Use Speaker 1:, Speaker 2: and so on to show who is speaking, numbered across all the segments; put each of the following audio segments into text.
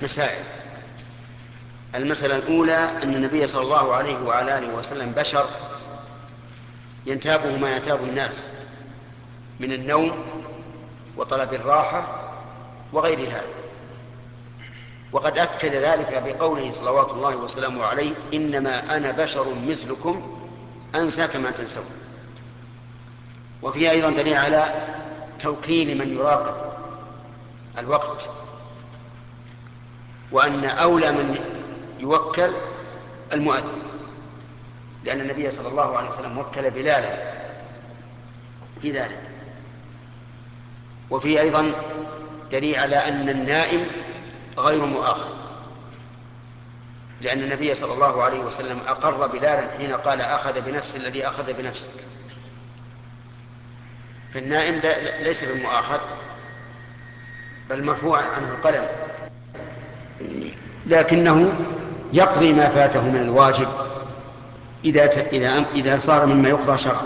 Speaker 1: مسائل. المسألة الأولى أن النبي صلى الله عليه وعلى آله وسلم بشر ينتابه ما ينتاب الناس من النوم وطلب الراحة وغير هذا، وقد أكد ذلك بقوله صلوات الله وسلامه عليه: إنما أنا بشر مثلكم أنسى كما تنسون. وفيه أيضا دليل على توكيل من يراقب الوقت، وأن أولى من يوكل المؤذن، لأن النبي صلى الله عليه وسلم وكل بلالا في ذلك. وفيه أيضا دليل على أن النائم غير مؤاخذ، لأن النبي صلى الله عليه وسلم أقر بلالا حين قال: أخذ بنفس الذي أخذ بنفسك. فالنائم ليس بالمؤاخذ، بل مرفوع عنه القلم، لكنه يقضي ما فاته من الواجب إذا صار مما يقضى شرعا.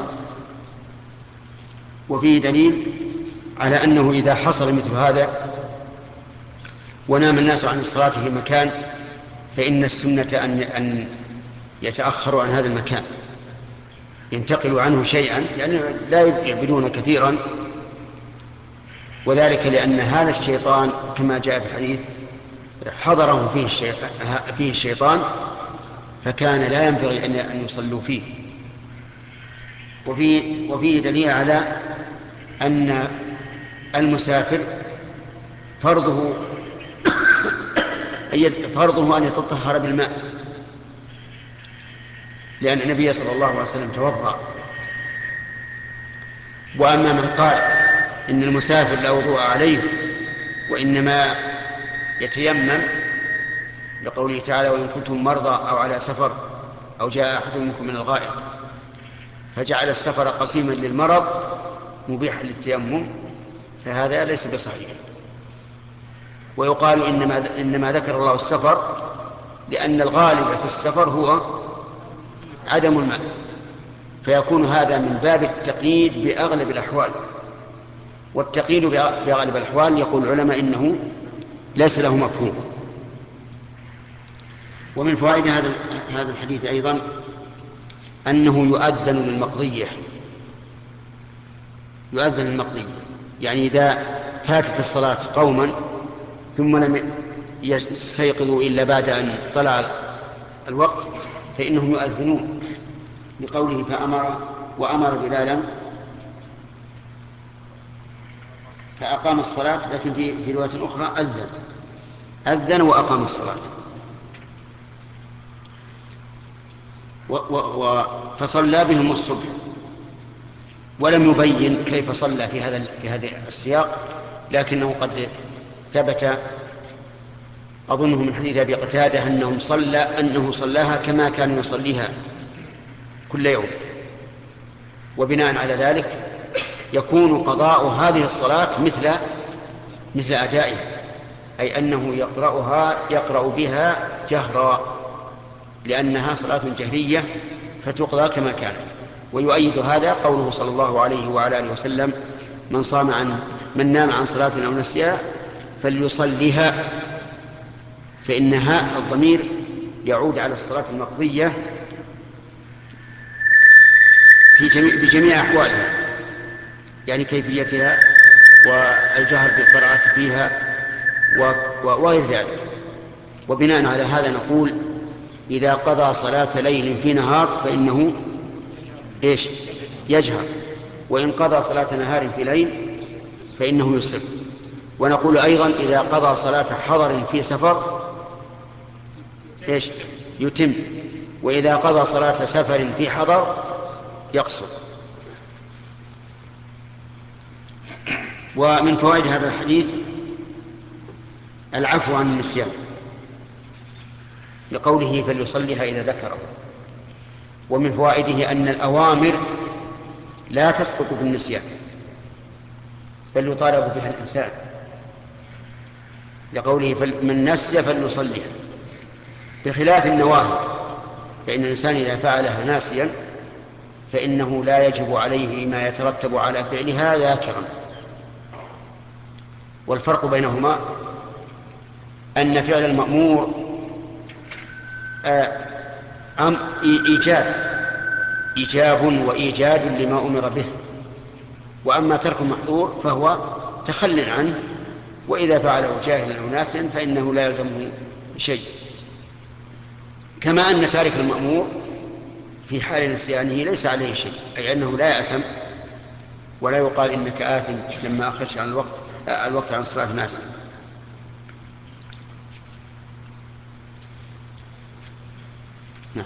Speaker 1: وفيه دليل على أنه إذا حصل مثل هذا ونام الناس عن الصلاة في مكان، فإن السنة أن يتأخروا عن هذا المكان، ينتقلوا عنه شيئا، يعني لا يعبدون كثيرا، وذلك لأن هذا الشيطان كما جاء في الحديث حضرهم فيه الشيطان، فكان لا ينبغي أن يصلوا فيه. وفيه دليل على أن المسافر فرضه أن يتطهر بالماء، لأن النبي صلى الله عليه وسلم توضأ. وأما من قال إن المسافر لا وضوء عليه وإنما يتيمم، لقوله تعالى: وإن كنتم مرضى أو على سفر أو جاء أحد منكم من الغائط، فجعل السفر قسيما للمرض مبيحا للتيمم، فهذا ليس بصحيح. ويقال إنما ذكر الله السفر لأن الغالب في السفر هو عدم الماء، فيكون هذا من باب التقييد بأغلب الأحوال. والتقييد بأغلب الأحوال يقول العلماء إنه ليس له مفهوم. ومن فوائد هذا الحديث أيضا أنه يؤذن للمقضية، يعني إذا فاتت الصلاة قوما ثم لم يستيقظوا إلا بعد أن طلع الوقت، فإنهم يؤذنون، لقوله وأمر بلالا فأقام الصلاة. لكن في رواية أخرى أذن وأقام الصلاة. فصلى بهم الصبح، ولم يبين كيف صلى في هذا السياق، لكنه قد ثبت أظنه من حديث أبي قتادة أنه صلاها كما كان يصليها كل يوم. وبناء على ذلك يكون قضاء هذه الصلاة مثل أدائها، أي أنه يقرأ بها جهرا، لأنها صلاة جهرية فتقضى كما كانت. ويؤيد هذا قوله صلى الله عليه وعلى آله وسلم: من نام عن صلاة أو نسيها فليصليها، فإنها الضمير يعود على الصلاة المقضية بجميع أحوالها، يعني كيفيتها والجهر بالقراءة فيها وغير ذلك. وبناء على هذا نقول: إذا قضى صلاة ليل في نهار فإنه يجهر، وإن قضى صلاة نهار في ليل فإنه يسر. ونقول أيضا: إذا قضى صلاة حضر في سفر يتم، وإذا قضى صلاة سفر في حضر يقصر. ومن فوائد هذا الحديث العفو عن النسيان، لقوله: فليصليها إذا ذكره. ومن فوائده أن الأوامر لا تسقط بالنسيان، بل يطالب بها الإنسان، لقوله: من نسي فليصليها، بخلاف النواهي، فإن الإنسان إذا فعلها ناسيا فإنه لا يجب عليه ما يترتب على فعلها ذاكرا. والفرق بينهما أن فعل المأمور إيجاب وإيجاد لما أمر به، وأما ترك المحظور فهو تخل عنه، وإذا فعله جاهلا أو ناسيا فإنه لا يلزمه شيء. كما أن تارك المأمور في حال نسيانه ليس عليه شيء، أي أنه لا يأثم، ولا يقال إنك آثم لما أخرجت عن الوقت عن الصلاة ناسيا. نعم.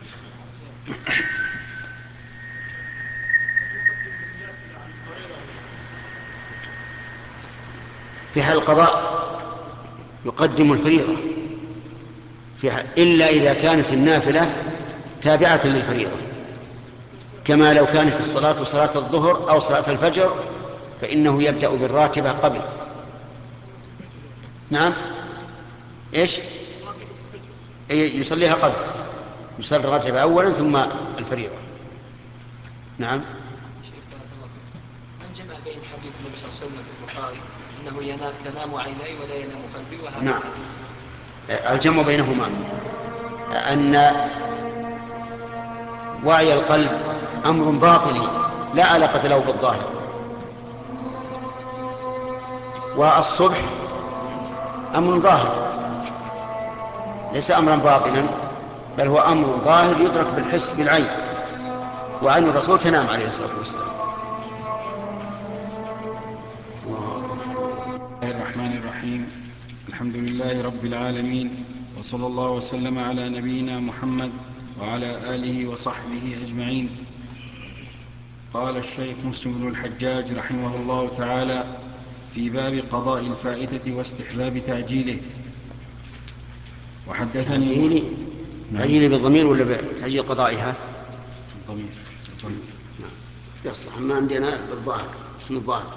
Speaker 1: في حال القضاء يقدم الفريضة إلا إذا كانت النافلة تابعة للفريضة، كما لو كانت الصلاة صلاة الظهر أو صلاة الفجر فإنه يبدأ بالراتبة قبل. نعم. إيش؟ يصليها قبل، يصلي الراتبة أولا ثم الفريضة. نعم.
Speaker 2: من جمع بين حديث النبي صلى الله عليه وسلم في البخاري أنه تنام عيني ولا ينام قلبي، وهذا
Speaker 1: نعم. الجمع بينهما أن وعي القلب أمر باطني لا علاقة له بالظاهر، والصبح أمر ظاهر ليس أمرا باطنا، بل هو أمر ظاهر يدرك بالحس بالعين، وعين الرسول تنام عليه الصلاة والسلام.
Speaker 3: بسم الله الرحمن الرحيم. الحمد لله رب العالمين، وصلى الله وسلم على نبينا محمد وعلى آله وصحبه أجمعين. قال الشيخ مسلم بن الحجاج رحمه الله تعالى في باب قضاء الفائتة واستحباب تعجيله. وحدثني
Speaker 1: تعجيله بالضمير ولا بتعجيل قضائها؟
Speaker 3: بالضمير.
Speaker 1: يصلح، ما عندنا بالظاهر اسم الظاهر.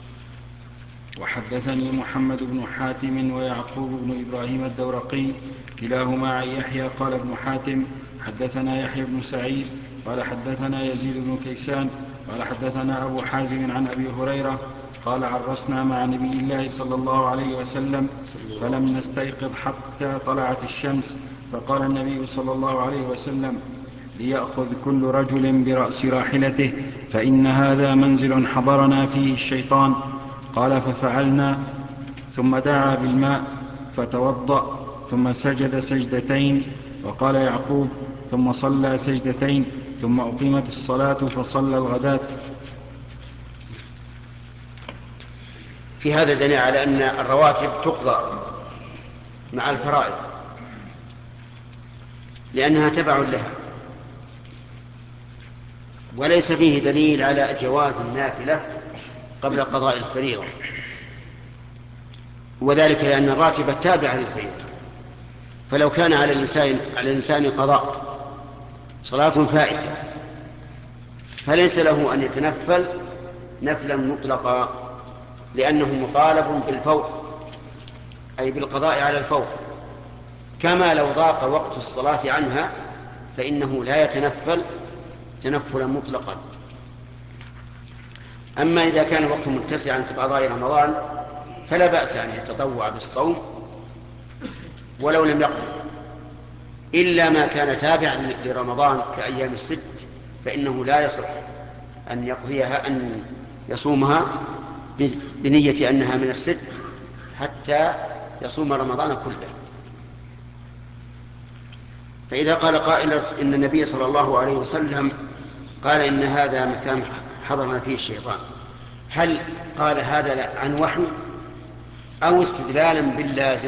Speaker 3: وحدثني محمد بن حاتم ويعقوب بن إبراهيم الدورقي كلاهما عن يحيى قال ابن حاتم حدثنا يحيى بن سعيد قال حدثنا يزيد بن كيسان قال حدثنا أبو حازم عن أبي هريرة قال عرسنا مع نبي الله صلى الله عليه وسلم فلم نستيقظ حتى طلعت الشمس، فقال النبي صلى الله عليه وسلم ليأخذ كل رجل برأس راحلته فإن هذا منزل حضرنا فيه الشيطان. قال ففعلنا، ثم دعا بالماء فتوضأ ثم سجد سجدتين. وقال يعقوب ثم صلى سجدتين ثم أقيمت الصلاة فصلى الغداة.
Speaker 1: في هذا دليل على أن الرواتب تقضى مع الفرائض لأنها تبع لها، وليس فيه دليل على جواز النافلة قبل قضاء الفريضة، وذلك لأن الراتبة تابعة للفريضة. فلو كان على الإنسان قضاء صلاة فائتة فليس له أن يتنفل نفلا مطلقا، لأنه مطالب بالفور، أي بالقضاء على الفور، كما لو ضاق وقت الصلاة عنها فإنه لا يتنفل تنفلا مطلقا. أما إذا كان الوقت متسعا في قضاء رمضان فلا بأس أن يتطوع بالصوم ولو لم يقضي، إلا ما كان تابعا لرمضان كأيام الست فإنه لا يصح أن يقضيها، أن يصومها بنية أنها من الست حتى يصوم رمضان كله. فإذا قال قائل إن النبي صلى الله عليه وسلم قال إن هذا مكان حضرنا فيه الشيطان، هل قال هذا عن وحي أو استدلالا باللازم؟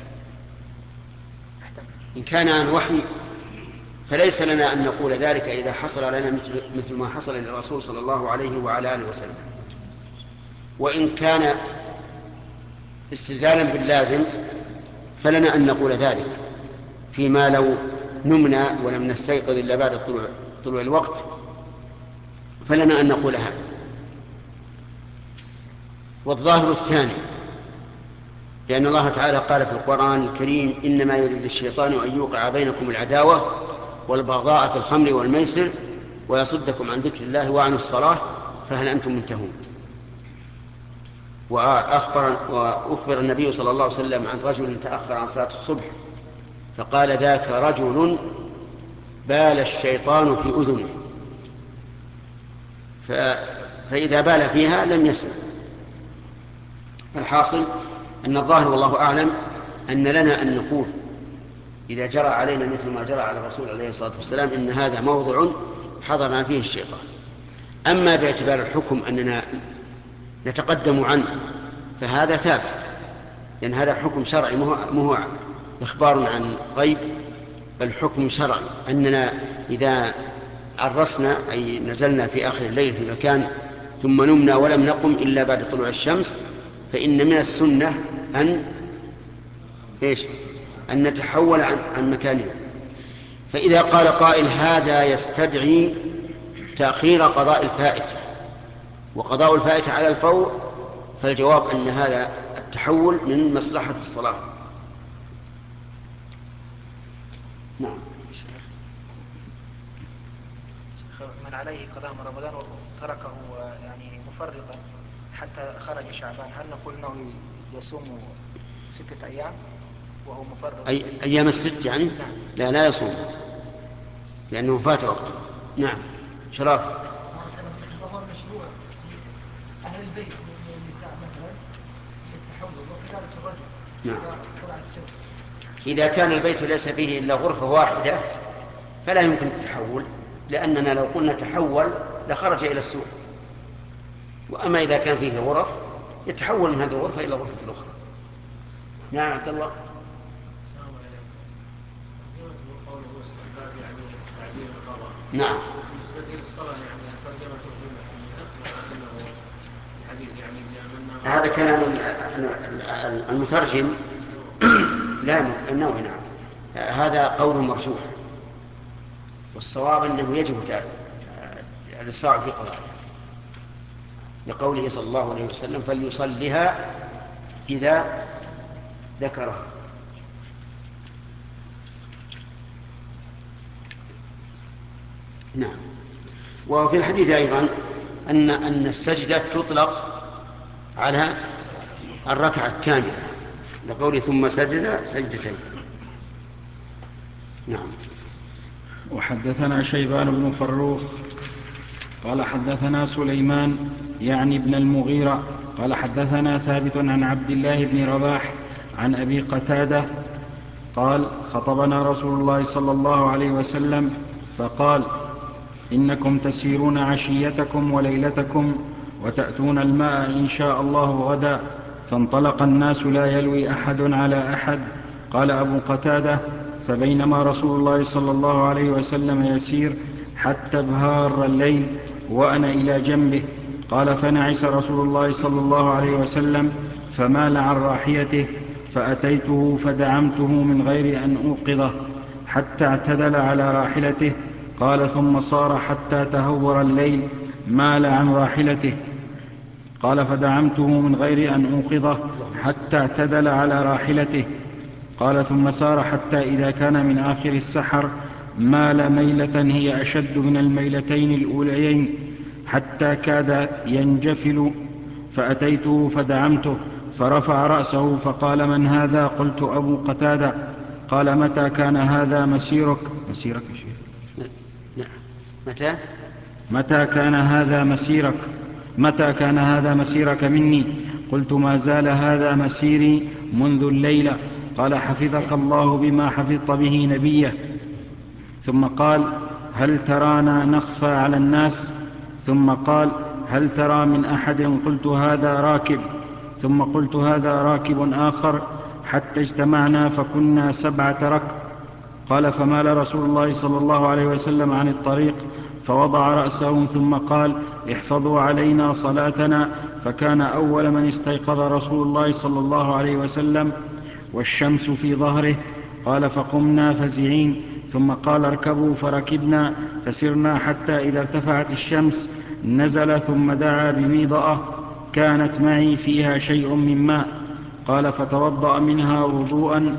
Speaker 1: إن كان عن وحي فليس لنا أن نقول ذلك إذا حصل لنا مثل ما حصل للرسول صلى الله عليه وعلى آله وسلم. وإن كان استدلالا باللازم فلنا أن نقول ذلك فيما لو نمنا ولم نستيقظ إلا بعد طلوع الوقت، فلنا أن نقول هذا. والظاهر الثاني، لأن الله تعالى قال في القرآن الكريم إنما يريد الشيطان أن يوقع بينكم العداوة والبغضاء في الخمر والميسر ويصدكم عن ذكر الله وعن الصلاة فهل أنتم منتهون؟ وأخبر النبي صلى الله عليه وسلم عن رجل تأخر عن صلاة الصبح فقال ذاك رجل بال الشيطان في أذنه، فإذا بال فيها لم يسمع. الحاصل أن الظاهر والله أعلم أن لنا أن نقول إذا جرى علينا مثل ما جرى على الرسول عليه الصلاة والسلام إن هذا موضع حضرنا فيه الشيطان. أما باعتبار الحكم أننا نتقدم عنه فهذا ثابت، لأن هذا حكم شرعي مو إخبار عن غيب، بل حكم شرعي أننا إذا عرسنا أي نزلنا في آخر الليل في مكان ثم نمنا ولم نقم إلا بعد طلوع الشمس فإن من السنة أن نتحول عن مكاننا. فإذا قال قائل هذا يستدعي تأخير قضاء الفائتة وقضاء الفائتة على الفور، فالجواب أن هذا التحول من مصلحة الصلاة. نعم.
Speaker 4: من عليه قضاء من رمضان وتركه يعني مفرطا حتى خرج شعبان، هل نقول انه يصوم 6 أيام وهو مفرط؟
Speaker 1: أيام الست يعني؟
Speaker 4: نعم.
Speaker 1: لا يصوم لأنه فات وقته. نعم. شرف.
Speaker 5: مشروع أهل البيت من النساء مثلا يتحول وكذلك الرجل.
Speaker 1: نعم.
Speaker 5: طلعت الشمس.
Speaker 1: إذا كان البيت ليس فيه إلا غرفة واحدة فلا يمكن التحول، لأننا لو قلنا تحول لخرج إلى السوق. وأما إذا كان فيه غرف يتحول من هذه الغرفة إلى الغرفة الأخرى. نعم عبد الله. نعم. هذا كلام المترجم لا النووي. نعم. هذا قول مرجوح، والصواب أنه يجب الإسراع في قضائها لقوله صلى الله عليه وسلم فليصلها إذا ذكرها. نعم. وفي الحديث أيضا أن السجدة تطلق على الركعة الكاملة لقوله ثم سجد سجدتين. نعم.
Speaker 3: وحدثنا شيبان بن فروخ قال حدثنا سليمان يعني ابن المغيرة قال حدثنا ثابت عن عبد الله بن رباح عن أبي قتادة قال خطبنا رسول الله صلى الله عليه وسلم فقال إنكم تسيرون عشيتكم وليلتكم وتأتون الماء إن شاء الله غدا، فانطلق الناس لا يلوي أحد على أحد. قال أبو قتادة فبينما رسول الله صلى الله عليه وسلم يسير حتى ابهار الليل وأنا إلى جنبه. قال فنعس رسول الله صلى الله عليه وسلم فمال عن راحيته فأتيته فدعمته من غير أن أوقظه حتى اعتدل على راحلته. قال ثم صار حتى تهور الليل مال عن راحلته. قال فدعمته من غير أن أوقظه حتى اعتدل على راحلته. قال ثم سار حتى إذا كان من آخر السحر مال ميلة هي أشد من الميلتين الأوليين حتى كاد ينجفل، فأتيته فدعمته فرفع رأسه فقال من هذا؟ قلت أبو قتادة. قال متى كان هذا مسيرك؟ مسيرك يا شيخ؟ متى كان هذا مسيرك؟ متى كان هذا مسيرك مني؟ قلت ما زال هذا مسيري منذ الليلة. قال حفظك الله بما حفظت به نبيه. ثم قال هل ترانا نخفى على الناس؟ ثم قال هل ترى من أحد؟ قلت هذا راكب. ثم قلت هذا راكب آخر حتى اجتمعنا فكنا 7 ركب. قال فمال رسول الله صلى الله عليه وسلم عن الطريق فوضع رأسه ثم قال احفظوا علينا صلاتنا. فكان أول من استيقظ رسول الله صلى الله عليه وسلم والشمس في ظهره. قال فقمنا فزعين. ثم قال اركبوا فركبنا فسرنا حتى إذا ارتفعت الشمس نزل ثم دعا بميضأة كانت معي فيها شيء من ماء. قال فتوضأ منها وضوءا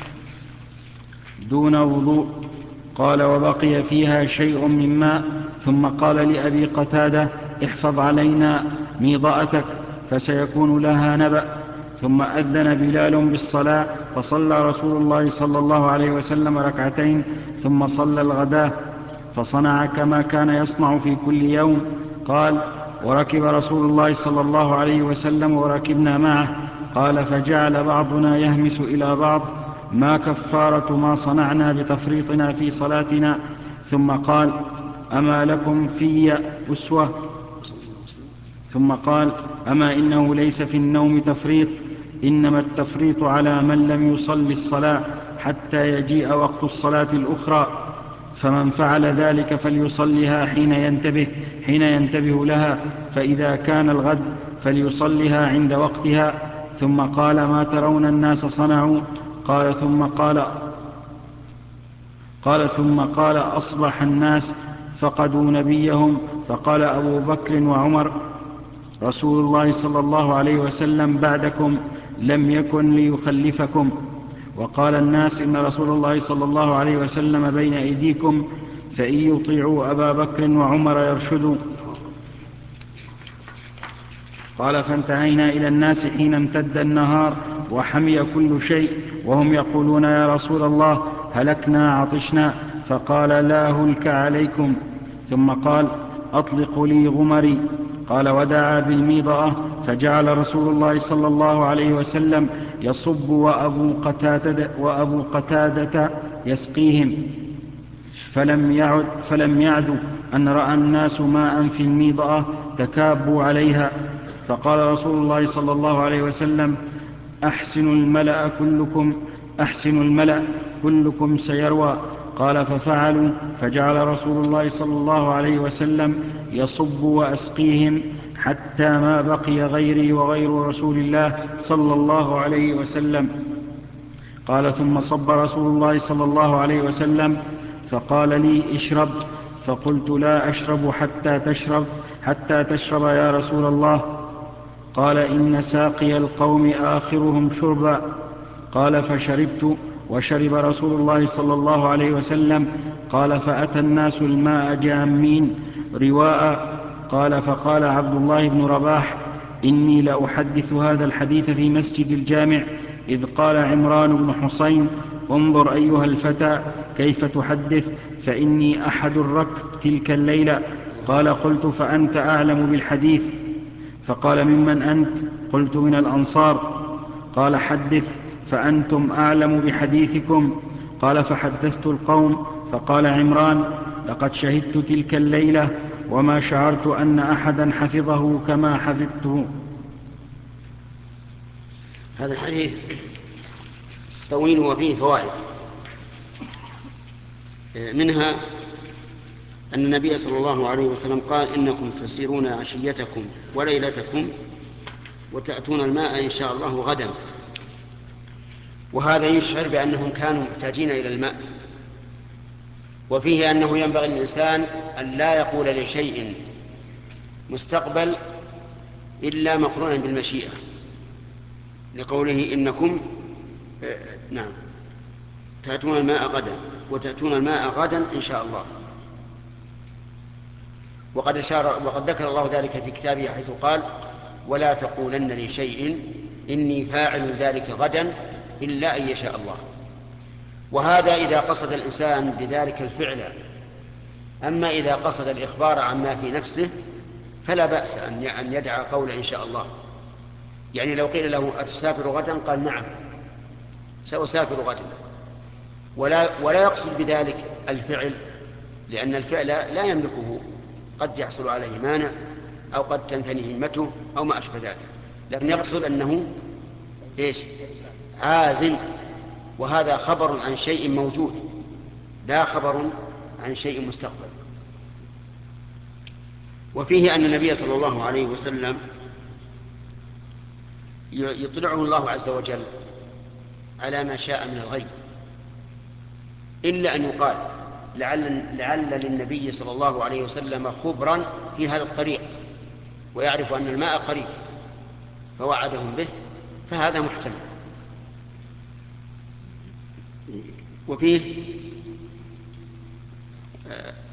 Speaker 3: دون وضوء. قال وبقي فيها شيء من ماء. ثم قال لأبي قتادة احفظ علينا ميضأتك. فسيكون لها نبأ. ثم أذن بلال بالصلاة، فصلى رسول الله صلى الله عليه وسلم ركعتين، ثم صلى الغداة، فصنع كما كان يصنع في كل يوم. قال: وركب رسول الله صلى الله عليه وسلم وركبنا معه. قال: فجعل بعضنا يهمس إلى بعض: ما كفارة ما صنعنا بتفريطنا في صلاتنا؟ ثم قال: أما لكم في أسوة؟ ثم قال: أما إنه ليس في النوم تفريط، إنما التفريط على من لم يصل الصلاة حتى يجيء وقت الصلاة الأخرى، فمن فعل ذلك فليصلها حين ينتبه لها، فإذا كان الغد فليصلها عند وقتها. ثم قال: ما ترون الناس صنعوا؟ ثم قال: أصبح الناس فقدوا نبيهم. فقال أبو بكر وعمر: رسول الله صلى الله عليه وسلم بعدكم لم يكن ليخلفكم. وقال الناس: إن رسول الله صلى الله عليه وسلم بين أيديكم، فإن يطيعوا أبا بكر وعمر يرشدوا. قال: فانتهينا إلى الناس حين امتد النهار وحمي كل شيء، وهم يقولون: يا رسول الله، هلكنا عطشنا. فقال: لا هلك عليكم. ثم قال: أطلقوا لي غمري. قال: ودعا بالميضأة، فجعل رسول الله صلى الله عليه وسلم يصب وأبو قتادة يسقيهم. فلم يعد أن رأى الناس ماء في الميضأة تكابوا عليها. فقال رسول الله صلى الله عليه وسلم: أحسنوا الملأ كلكم سيروى. قال: ففعلوا، فجعل رسول الله صلى الله عليه وسلم يصب وأسقيهم حتى ما بقي غيري وغير رسول الله صلى الله عليه وسلم. قال: ثم صب رسول الله صلى الله عليه وسلم، فقال لي: اشرب. فقلت: لا أشرب حتى تشرب يا رسول الله. قال: إن ساقي القوم آخرهم شربا. قال: فشربت، وشرب رسول الله صلى الله عليه وسلم. قال: فأتى الناس الماء جامين رواء. قال: فقال عبد الله بن رباح: إني لأحدث هذا الحديث في مسجد الجامع، إذ قال عمران بن حسين: انظر أيها الفتى كيف تحدث، فإني أحد الركب تلك الليلة. قال: قلت: فأنت أعلم بالحديث. فقال: ممن أنت؟ قلت: من الأنصار. قال: حدث، فأنتم أعلم بحديثكم. قال: فحدثت القوم. فقال عمران: لقد شهدت تلك الليلة وما شعرت أن أحدا حفظه كما حفظته.
Speaker 1: هذا الحديث طويل وفيه فوائد، منها أن النبي صلى الله عليه وسلم قال: إنكم تسيرون عشيتكم وليلتكم وتأتون الماء إن شاء الله غدا. وهذا يشعر بأنهم كانوا محتاجين إلى الماء. وفيه أنه ينبغي للإنسان أن لا يقول لشيء مستقبل إلا مقرونا بالمشيئة، لقوله: إنكم تأتون الماء غدا وتأتون الماء غدا إن شاء الله. وقد ذكر الله ذلك في كتابه حيث قال: ولا تقولن لشيء إني فاعل ذلك غدا إلا أن يشاء الله. وهذا إذا قصد الإنسان بذلك الفعل. أما إذا قصد الإخبار عما في نفسه فلا بأس أن يدعى قول إن شاء الله. يعني لو قيل له: أتسافر غدا؟ قال: نعم سأسافر غدا، ولا يقصد بذلك الفعل، لأن الفعل لا يملكه، قد يحصل عليه مانع أو قد تنثني همته أو ما أشبه ذلك، لكن يقصد أنه عازم. وهذا خبر عن شيء موجود لا خبر عن شيء مستقبل. وفيه أن النبي صلى الله عليه وسلم يطلعه الله عز وجل على ما شاء من الغيب، إلا أن يقال: لعل للنبي صلى الله عليه وسلم خبرا في هذا الطريق ويعرف أن الماء قريب فوعدهم به، فهذا محتمل. وفيه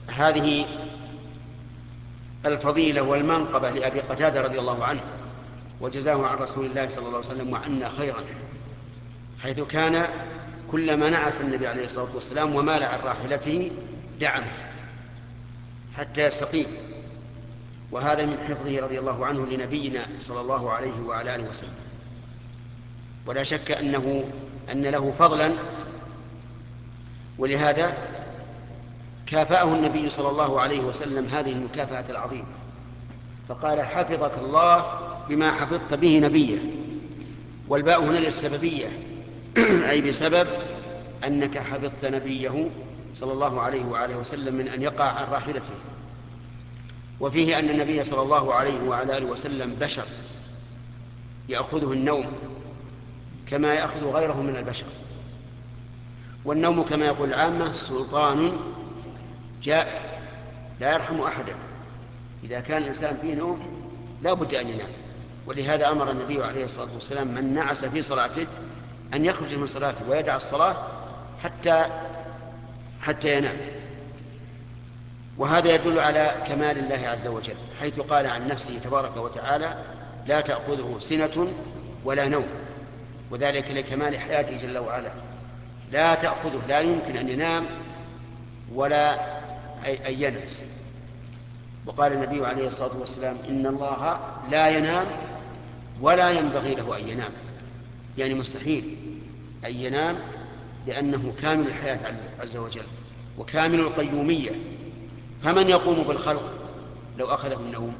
Speaker 1: هذه الفضيلة والمنقبة لأبي قتادة رضي الله عنه، وجزاه عن رسول الله صلى الله عليه وسلم وعنا خيرا، حيث كان كلما نعس النبي عليه الصلاة والسلام ومال عن راحلته دعمه حتى يستقيم، وهذا من حفظه رضي الله عنه لنبينا صلى الله عليه وعلى آله وسلم. ولا شك أن له فضلا، ولهذا كافأه النبي صلى الله عليه وسلم هذه المكافأة العظيمة، فقال: حفظك الله بما حفظت به نبيه. والباء هنا للسببية أي بسبب أنك حفظت نبيه صلى الله عليه وآله وسلم من أن يقع عن راحلته. وفيه أن النبي صلى الله عليه وعلى آله وسلم بشر يأخذه النوم كما يأخذ غيره من البشر، والنوم كما يقول العامة سلطان جائر لا يرحم أحدا. إذا كان الإنسان فيه نوم لا بد أن ينام، ولهذا أمر النبي عليه الصلاة والسلام من نعس في صلاته أن يخرج من صلاته ويدع الصلاة حتى ينام. وهذا يدل على كمال الله عز وجل، حيث قال عن نفسه تبارك وتعالى: لا تأخذه سنة ولا نوم، وذلك لكمال حياته جل وعلا. لا تأخذه، لا يمكن أن ينام ولا أن ينعس. وقال النبي عليه الصلاة والسلام: إن الله لا ينام ولا ينبغي له أن ينام، يعني مستحيل أن ينام، لأنه كامل الحياة عز وجل وكامل القيومية. فمن يقوم بالخلق لو أخذه النوم؟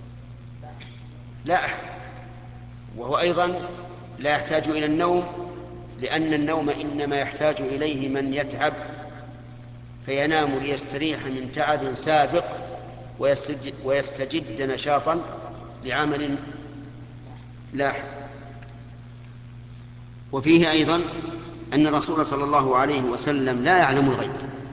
Speaker 1: لا أحد. وهو أيضا لا يحتاج إلى النوم، لأن النوم إنما يحتاج إليه من يتعب فينام ليستريح من تعب سابق ويستجد نشاطا لعمل لاحق. وفيه أيضا أن الرسول صلى الله عليه وسلم لا يعلم الغيب،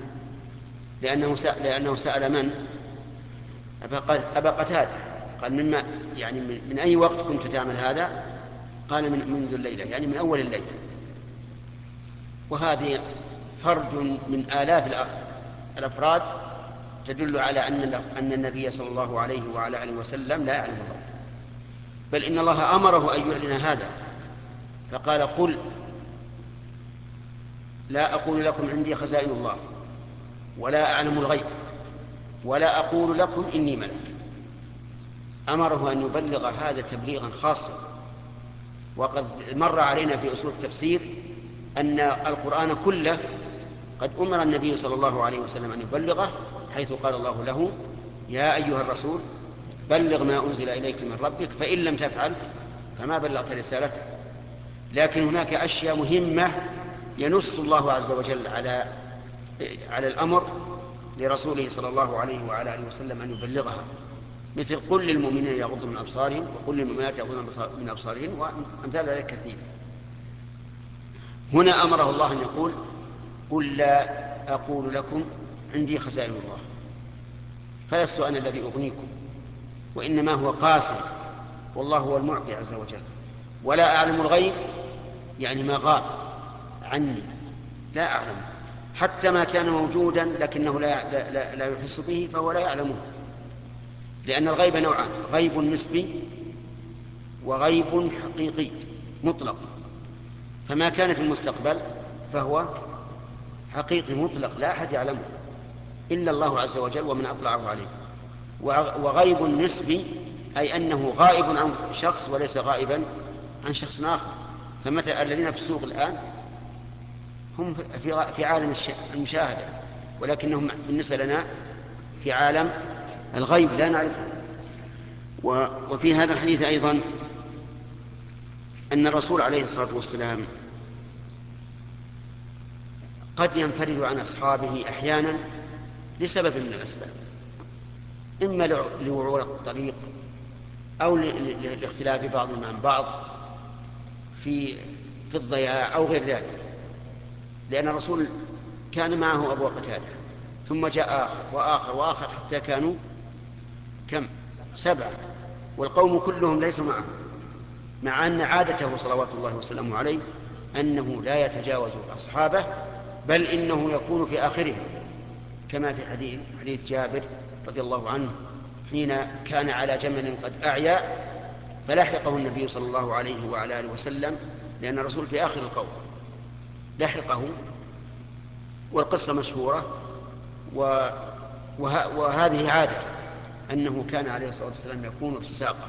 Speaker 1: لأنه سأل من؟ أبا قتادة، قال: مما يعني من أي وقت كنت تعمل هذا؟ قال: منذ الليلة، يعني من أول الليل. وهذه فرد من آلاف الأفراد تدل على أن النبي صلى الله عليه وعلى آله وسلم لا يعلم الغيب، بل إن الله أمره أن يعلن هذا، فقال: قل لا أقول لكم عندي خزائن الله ولا أعلم الغيب ولا أقول لكم إني ملك. أمره أن يبلغ هذا تبليغا خاصا. وقد مر علينا في أصول التفسير أن القرآن كله قد أمر النبي صلى الله عليه وسلم أن يبلغه، حيث قال الله له: يا أيها الرسول بلغ ما أنزل إليك من ربك فإن لم تفعل فما بلغت رسالته. لكن هناك أشياء مهمة ينص الله عز وجل على الأمر لرسوله صلى الله عليه وعلى آله وسلم أن يبلغها، مثل: قل للمؤمنين يغضوا من أبصارهم وقل للمؤمنات يغضن من أبصارهن، وأمثال ذلك كثير. هنا أمره الله أن يقول: قل لا أقول لكم عندي خزائن الله، فلست أنا الذي أغنيكم، وإنما هو قاسم، والله هو المعطي عز وجل. ولا أعلم الغيب يعني ما غاب عني، لا أعلم، حتى ما كان موجودا لكنه لا يحس به فهو لا يعلمه. لأن الغيب نوعان: غيب نسبي وغيب حقيقي مطلق. فما كان في المستقبل فهو حقيقي مطلق لا أحد يعلمه إلا الله عز وجل ومن أطلعه عليه. وغيب نسبي أي أنه غائب عن شخص وليس غائبا عن شخص آخر. فمثلا الذين في السوق الآن هم في عالم المشاهدة، ولكنهم بالنسبة لنا في عالم الغيب لا نعرفه. وفي هذا الحديث أيضا أن الرسول عليه الصلاة والسلام قد ينفرد عن أصحابه أحيانا لسبب من الأسباب، إما لوعور الطريق أو لاختلاف بعضهم عن بعض في الضياع أو غير ذلك. لأن الرسول كان معه أبو قتادة، ثم جاء آخر وآخر وآخر حتى كانوا كم؟ 7، والقوم كلهم ليسوا معه، مع أن عادته صلوات الله وسلامه عليه أنه لا يتجاوز أصحابه، بل إنه يكون في آخرهم، كما في حديث جابر رضي الله عنه حين كان على جمل قد أعيا فلحقه النبي صلى الله عليه وعلى آله وسلم، لأن الرسول في آخر القول لحقه، والقصة مشهورة. وهذه عادة، أنه كان عليه الصلاة والسلام يكون بالساقة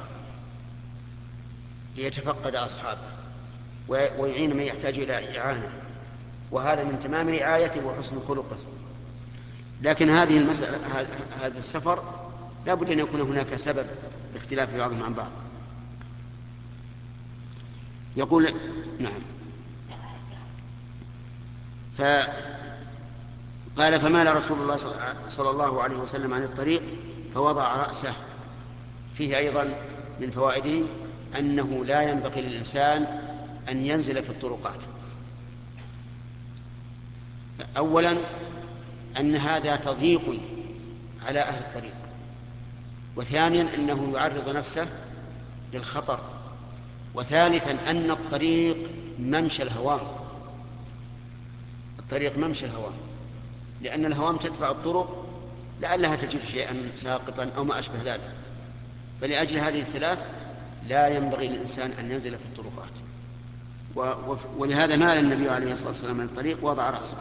Speaker 1: ليتفقد أصحابه ويعين من يحتاج إلى إعانة، وهذا من تمام رعايته وحسن خلقه. لكن هذه المسألة، هذا السفر لا بد أن يكون هناك سبب لاختلاف بعضهم عن بعض. يقول نعم. قال فمال رسول الله صلى الله عليه وسلم عن الطريق فوضع رأسه. فيه أيضا من فوائده أنه لا ينبغي للإنسان أن ينزل في الطرقات. أولا أن هذا تضييق على أهل الطريق، وثانيا أنه يعرض نفسه للخطر، وثالثا أن الطريق ممشى الهوام. الطريق ممشى الهوام، لأن الهوام تتبع الطرق لعلها تجد شيئا ساقطا أو ما أشبه ذلك. فلأجل هذه الثلاث لا ينبغي للإنسان أن ينزل في الطرقات. ولهذا مال النبي عليه الصلاة والسلام من الطريق وضع رأسه.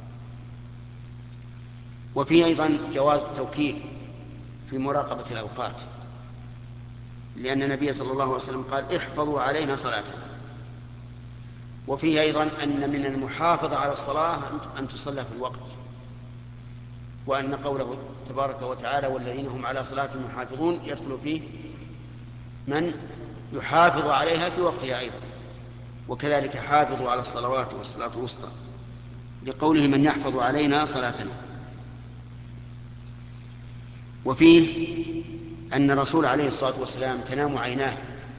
Speaker 1: وفيه أيضا جواز التوكيل في مراقبة الأوقات، لأن النبي صلى الله عليه وسلم قال احفظوا علينا صلاتنا. وفيه أيضا أن من المحافظة على الصلاة أن تصلى في الوقت، وأن قوله تبارك وتعالى والذين هم على صلاتهم يحافظون يدخل فيه من يحافظ عليها في وقتها أيضا. وكذلك حافظوا على الصلوات والصلاة الوسطى، لقوله من يحفظ علينا صلاتنا. وفيه أن الرسول عليه الصلاة والسلام تنام عيناه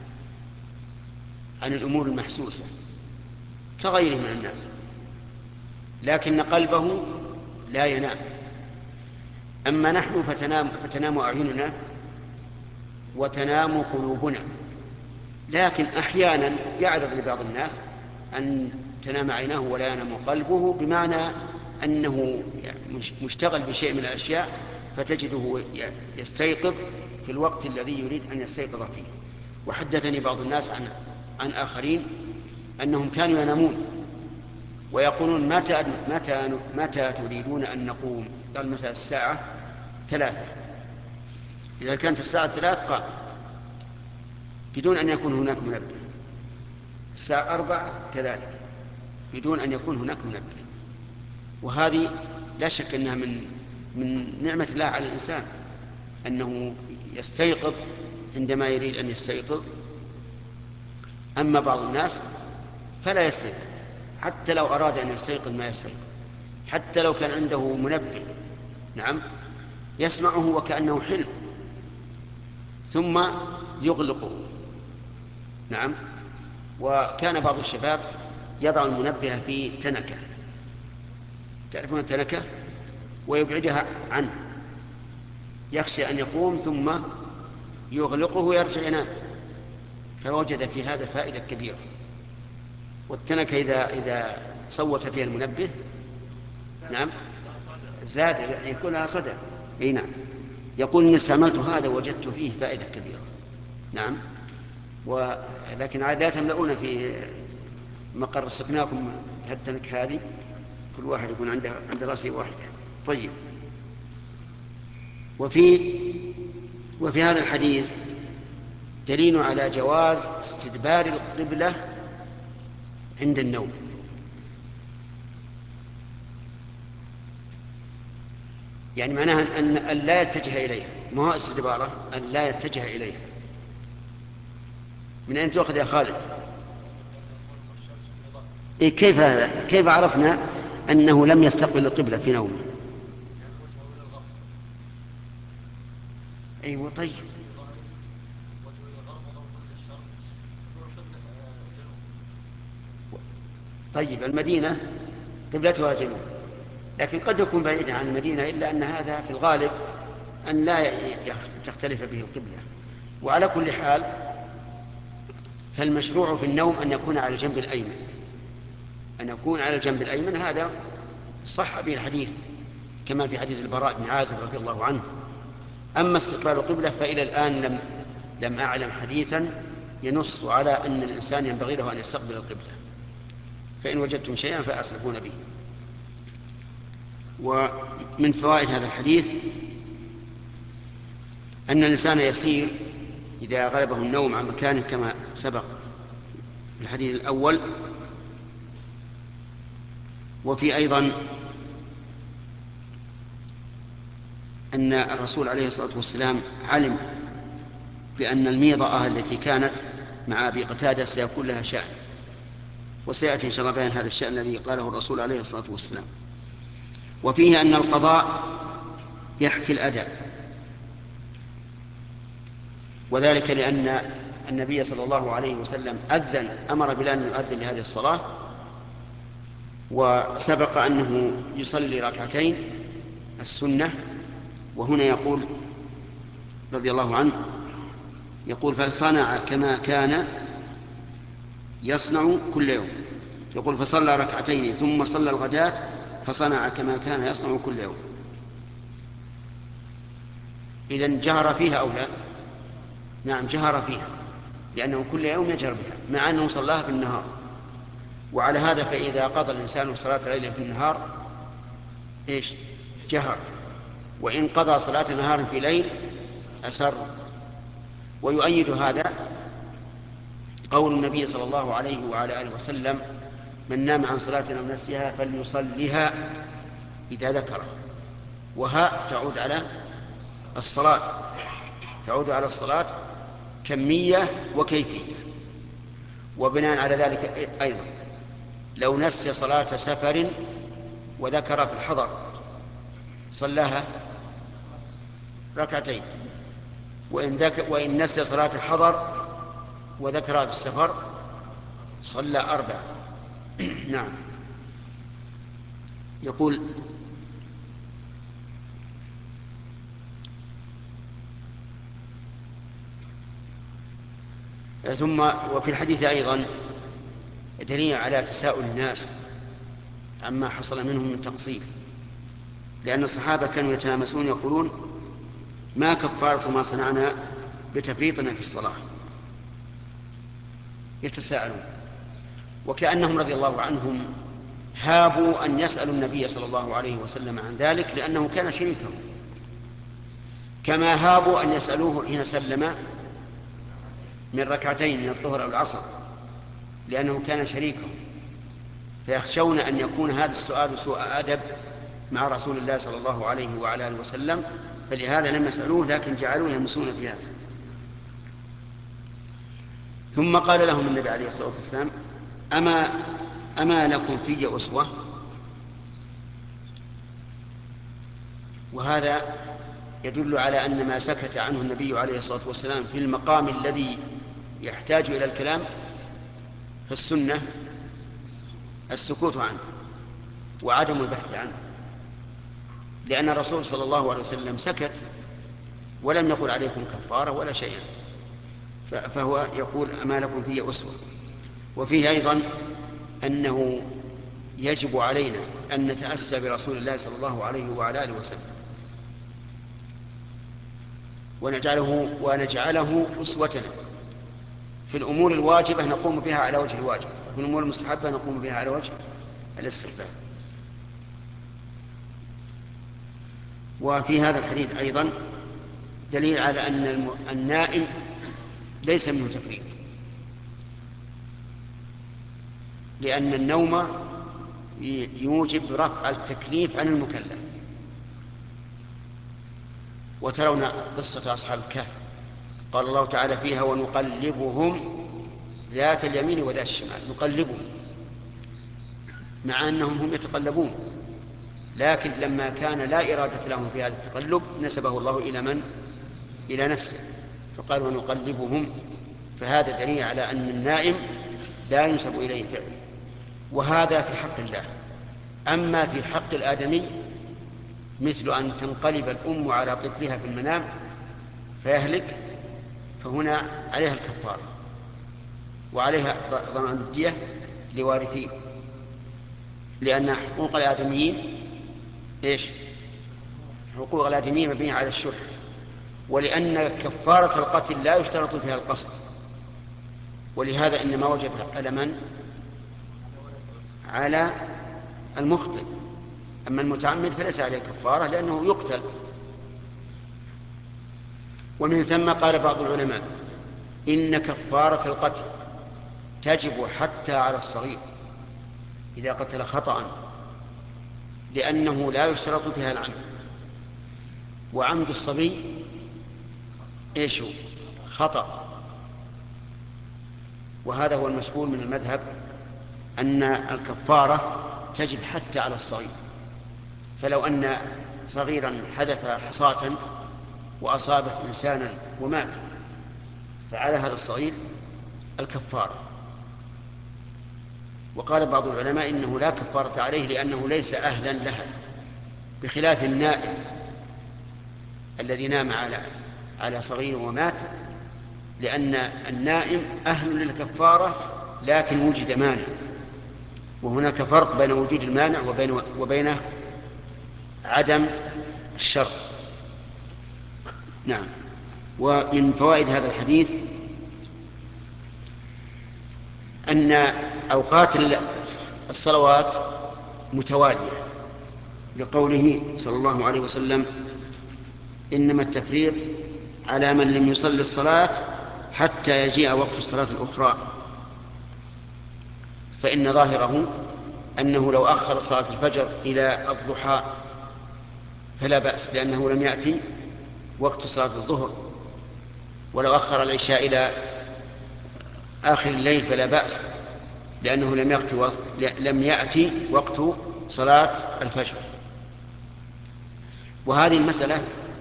Speaker 1: عن الأمور المحسوسة كغيره من الناس، لكن قلبه لا ينام. أما نحن فتنام أعيننا وتنام قلوبنا، لكن أحيانا يعرض لبعض الناس أن تنام عيناه ولا ينام قلبه، بمعنى أنه مشتغل بشيء من الأشياء فتجده يستيقظ في الوقت الذي يريد أن يستيقظ فيه. وحدثني بعض الناس عن آخرين أنهم كانوا ينامون ويقولون متى تريدون أن نقوم؟ قال مثلا الساعة 3. إذا كانت الساعة 3 قام بدون أن يكون هناك منبه. الساعة 4 كذلك بدون أن يكون هناك منبه. وهذه لا شك أنها من نعمة الله على الإنسان، أنه يستيقظ عندما يريد أن يستيقظ. أما بعض الناس فلا يستيقظ، حتى لو أراد أن يستيقظ ما يستيقظ، حتى لو كان عنده منبه نعم يسمعه وكأنه حلم ثم يغلقه. نعم. وكان بعض الشباب يضع المنبه في تنكة، تعرفون التنكة، ويبعدها عنه، يخشى أن يقوم ثم يغلقه ويرجع ينام، فوجد في هذا فائدة كبيرة. والتنكة إذا صوت فيها المنبه نعم زاد يكون لها صدى. أي نعم. يقول إني استعملت هذا وجدت فيه فائدة كبيرة. نعم. ولكن عاد لا تملؤون في مقر سكناكم التنكة هذه، كل واحد يكون عند رأسه واحدة. طيب. وفي هذا الحديث دليل على جواز استدبار القبلة عند النوم. يعني معناها أن لا يتجه إليها، ما هو استدباره أن لا يتجه إليها. من أين تأخذ يا خالد؟ كيف هذا؟ كيف عرفنا أنه لم يستقبل القبلة في نومه؟ أيوة. طيب المدينة قبلتها جنوب، لكن قد يكون بعيدا عن المدينة، إلا أن هذا في الغالب أن لا تختلف به القبلة. وعلى كل حال فالمشروع في النوم أن يكون على الجنب الأيمن، أن يكون على الجنب الأيمن. هذا صح به الحديث كما في حديث البراء بن عازب رضي الله عنه. أما استقبال القبلة فإلى الآن لم أعلم حديثا ينص على أن الإنسان ينبغي له أن يستقبل القبلة، فإن وجدتم شيئا فأسلفون به. ومن فوائد هذا الحديث أن الإنسان يسير إذا غلبه النوم عن مكانه كما سبق في الحديث الأول. وفي أيضا أن الرسول عليه الصلاة والسلام علم بأن الميضأة التي كانت مع أبي قتادة سيكون لها شأن، وسيأتي إن شاء الله بيان هذا الشأن الذي قاله الرسول عليه الصلاة والسلام. وفيه أن القضاء يحكي الأداء، وذلك لأن النبي صلى الله عليه وسلم أمر بلال أن يؤذن لهذه الصلاة، وسبق أنه يصلي ركعتين السنة. وهنا يقول رضي الله عنه، يقول فصنع كما كان يصنع كل يوم. يقول فصلى ركعتين ثم صلى الغداة فصنع كما كان يصنع كل يوم. إذن جهر فيها أو لا؟ نعم جهر فيها، لأنه كل يوم يجهر بها مع أنه صلاها في النهار. وعلى هذا فإذا قضى الإنسان صلاة الليل في النهار جهر، وإن قضى صلاة النهار في ليل أسر. ويؤيد هذا قول النبي صلى الله عليه وعلى آله وسلم من نام عن صلاة أو نسيها فليصلها إذا ذكره. وها تعود على الصلاة، تعود على الصلاة كمية وكيفية. وبناء على ذلك أيضا لو نسي صلاة سفر وذكر في الحضر صلاها ركعتين، وإن نسي صلاة الحضر وذكرها في السفر صلى 4. نعم. يقول ثم وفي الحديث أيضا دليل على تساؤل الناس عما حصل منهم من تقصير، لأن الصحابة كانوا يتهامسون يقولون ما كفارة ما صنعنا بتفريطنا في الصلاة، يتساءلون، وكأنهم رضي الله عنهم هابوا أن يسألوا النبي صلى الله عليه وسلم عن ذلك لأنه كان شريكهم، كما هابوا أن يسألوه حين سلم من ركعتين من الظهر أو العصر لأنه كان شريكهم، فيخشون أن يكون هذا السؤال سوء أدب مع رسول الله صلى الله عليه وعلى آله وسلم، فلهذا لم يسألوه لكن جعلوه يمسون في هذا. ثم قال لهم النبي عليه الصلاة والسلام أما لكم في أسوة؟ وهذا يدل على أن ما سكت عنه النبي عليه الصلاة والسلام في المقام الذي يحتاج إلى الكلام في السنة السكوت عنه وعدم البحث عنه، لأن الرسول صلى الله عليه وسلم سكت ولم يقل عليكم كفارة ولا شيئا، فهو يقول أما لكم في أسوة. وفيه أيضا أنه يجب علينا أن نتأسى برسول الله صلى الله عليه وعلى آله وسلم ونجعله أسوتنا. في الأمور الواجبة نقوم بها على وجه الواجب، وفي الأمور المستحبة نقوم بها على وجه الاستحباب. وفي هذا الحديث أيضا دليل على أن النائم ليس منه تفريط، لأن النوم يوجب رفع التكليف عن المكلف. وترون قصة أصحاب الكهف قال الله تعالى فيها ونقلبهم ذات اليمين وذات الشمال، نقلبهم مع أنهم هم يتقلبون، لكن لما كان لا إرادة لهم في هذا التقلب نسبه الله إلى من؟ إلى نفسه، فقال ونقلبهم. فهذا دليل على أن النائم لا ينسب إليه فعل، وهذا في حق الله. أما في حق الآدمي مثل أن تنقلب الأم على طفلها في المنام فيهلك، فهنا عليها الكفارة وعليها ضمان الدية لوارثيه، لأن حقوق الآدميين حقوق الآدميين مبنية على الشح، ولأن كفارة القتل لا يشترط فيها القصد، ولهذا إنما وجب على من؟ على المخطئ. أما المتعمد فليس عليه كفارة لأنه يقتل. ومن ثم قال بعض العلماء إن كفارة القتل تجب حتى على الصغير إذا قتل خطأ، لأنه لا يشترط فيها العمد، وعمد الصبي إيش هو؟ خطأ. وهذا هو المشهور من المذهب أن الكفارة تجب حتى على الصغير. فلو أن صغيرا حذف حصاة وأصابت إنسانا ومات، فعلى هذا الصغير الكفارة. وقال بعض العلماء إنه لا كفارة عليه لأنه ليس أهلا لها، بخلاف النائم الذي نام على صغير ومات، لأن النائم أهل للكفارة لكن وجد مانع، وهناك فرق بين وجود المانع وبين عدم الشرط. نعم. ومن فوائد هذا الحديث أن أوقات الصلوات متوالية، لقوله صلى الله عليه وسلم إنما التفريط على من لم يصلي الصلاة حتى يجيء وقت الصلاة الأخرى. فإن ظاهره أنه لو أخر صلاة الفجر إلى الضحى فلا بأس، لأنه لم يأتي وقت صلاة الظهر، ولو أخر العشاء إلى آخر الليل فلا بأس، لأنه لم يأتي وقت صلاة الفجر. وهذه المسألة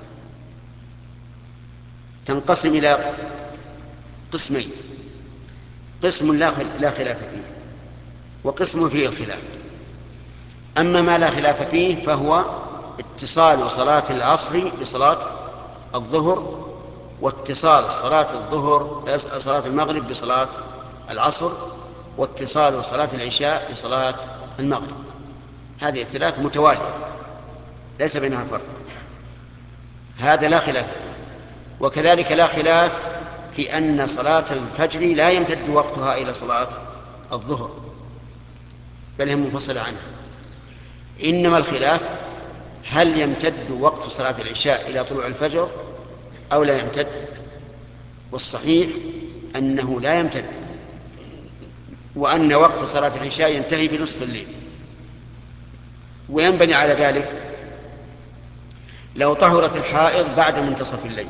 Speaker 1: تنقسم إلى قسمين: قسم لا خلاف فيه، وقسم فيه الخلاف. أما ما لا خلاف فيه فهو اتصال صلاة العصر بصلاة الظهر، واتصال صلاة المغرب بصلاة العصر، واتصال صلاة العشاء بصلاة المغرب. هذه الثلاث متوالية ليس بينها فرق، هذا لا خلاف. وكذلك لا خلاف في أن صلاة الفجر لا يمتد وقتها إلى صلاة الظهر، بل هي منفصلة عنها. إنما الخلاف هل يمتد وقت صلاة العشاء إلى طلوع الفجر أو لا يمتد؟ والصحيح أنه لا يمتد، وأن وقت صلاة العشاء ينتهي بنصف الليل. وينبني على ذلك لو طهرت الحائض بعد منتصف الليل،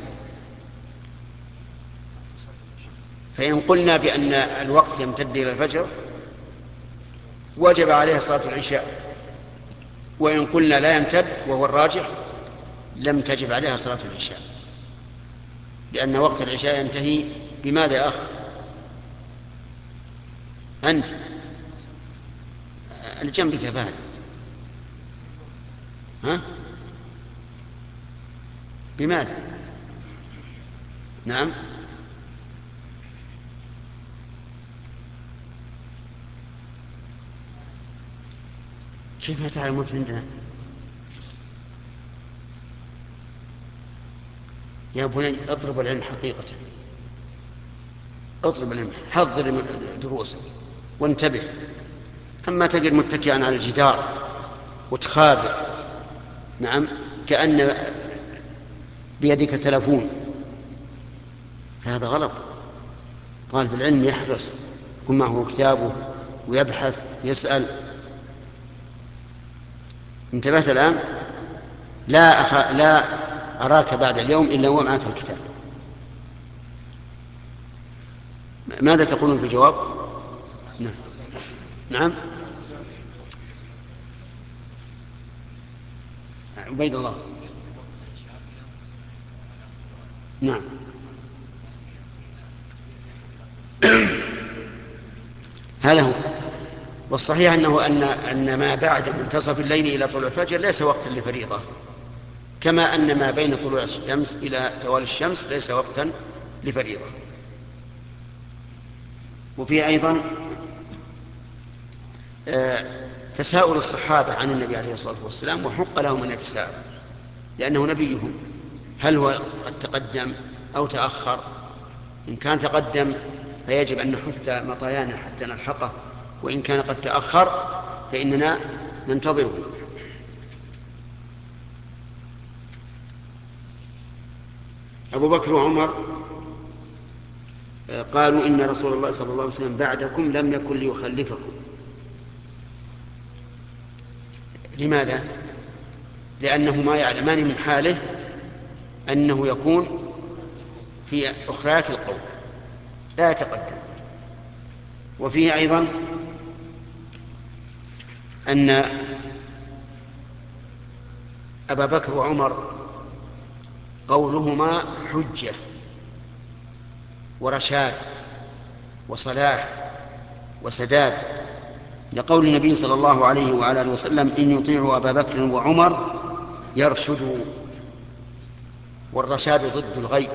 Speaker 1: فإن قلنا بأن الوقت يمتد إلى الفجر وجب عليها صلاة العشاء، وإن قلنا لا يمتد وهو الراجح لم تجب عليها صلاة العشاء، لأن وقت العشاء ينتهي بماذا يا أخ؟ أنت اللي جنبك يا فهد، ها؟ بماذا؟ نعم. كيف ما تعلمون عندنا يا بني؟ اطلب العلم حقيقة، اطلب العلم، حضر دروسك وانتبه. أما تجد متكئا على الجدار وتخابر، نعم، كأن بيدك تلفون، فهذا غلط. طالب العلم يحرص، يكون معه كتابه ويبحث يسأل. انتبهت الآن؟ لا أراك بعد اليوم إلا هو معك الكتاب. ماذا تقولون في الجواب؟ نعم. عبيد الله. نعم. هذا هو. والصحيح أن ما بعد منتصف الليل إلى طلوع الفجر ليس وقتا لفريضة، كما أن ما بين طلوع الشمس إلى زوال الشمس ليس وقتا لفريضة. وفي أيضا تساؤل الصحابة عن النبي عليه الصلاة والسلام، وحق لهم أن يتساءلوا لأنه نبيهم، هل هو قد تقدم أو تأخر؟ إن كان تقدم فيجب أن نحث مطايانا حتى نلحقه، وإن كان قد تأخر فإننا ننتظره. أبو بكر وعمر قالوا إن رسول الله صلى الله عليه وسلم بعدكم لم يكن ليخلفكم. لماذا؟ لأنهما يعلمان من حاله أنه يكون في أخريات القوم لا يتقدم. وفيه أيضا أن أبا بكر وعمر قولهما حجة ورشاد وصلاح وسداد، لقول النبي صلى الله عليه وعلى آله وسلم: إن يطيعوا أبا بكر وعمر يرشدوا. والرشاد ضد الغي،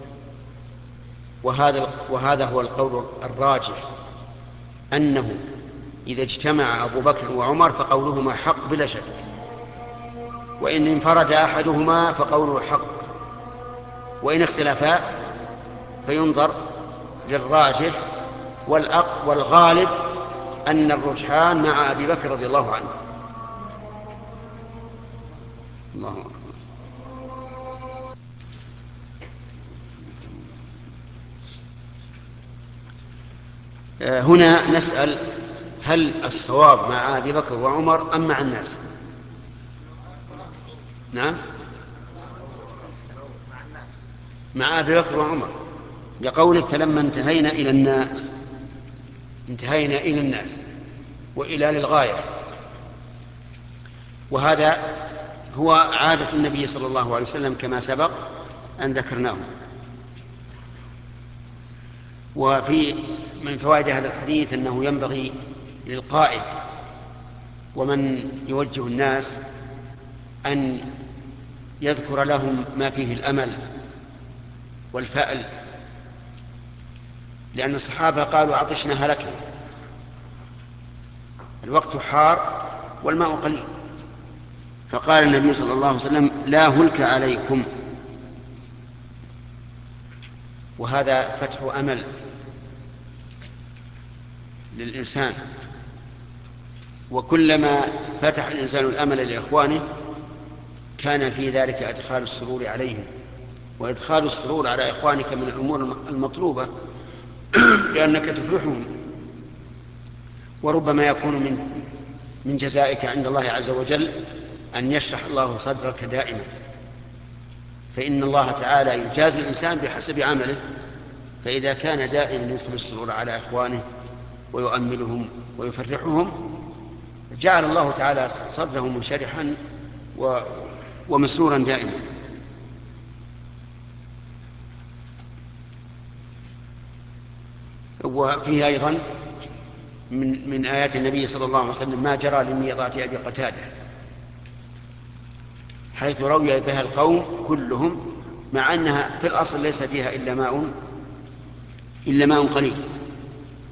Speaker 1: وهذا هو القول الراجح، أنه إذا اجتمع أبو بكر وعمر فقولهما حق بلا شك، وإن انفرد أحدهما فقوله حق، وإن اختلفا فينظر للراجح، والغالب أن الرجحان مع أبي بكر رضي الله عنه. الله أكبر. هنا نسأل: هل الصواب مع أبي بكر وعمر أم مع الناس؟ نعم، مع أبي بكر وعمر، لقولك: فلما انتهينا إلى الناس وإلى للغاية. وهذا هو عادة النبي صلى الله عليه وسلم كما سبق أن ذكرناه. وفي من فوائد هذا الحديث أنه ينبغي للقائد ومن يوجه الناس أن يذكر لهم ما فيه الأمل والفأل، لأن الصحابة قالوا: عطشنا هلكنا، الوقت حار والماء قليل، فقال النبي صلى الله عليه وسلم: لا هلك عليكم. وهذا فتح أمل للإنسان، وكلما فتح الإنسان الأمل لإخوانه كان في ذلك إدخال السرور عليهم، وإدخال السرور على إخوانك من الأمور المطلوبة لأنك تفرحهم، وربما يكون من جزائك عند الله عز وجل أن يشرح الله صدرك دائما، فإن الله تعالى يجازي الإنسان بحسب عمله، فإذا كان دائما يدخل السرور على إخوانه ويؤملهم ويفرحهم جعل الله تعالى صدره منشرحا ومسرورا دائما. وفيه أيضا من آيات النبي صلى الله عليه وسلم ما جرى لميضات أبي قتادة، حيث روي بها القوم كلهم، مع أنها في الأصل ليس فيها إلا ماء قليل،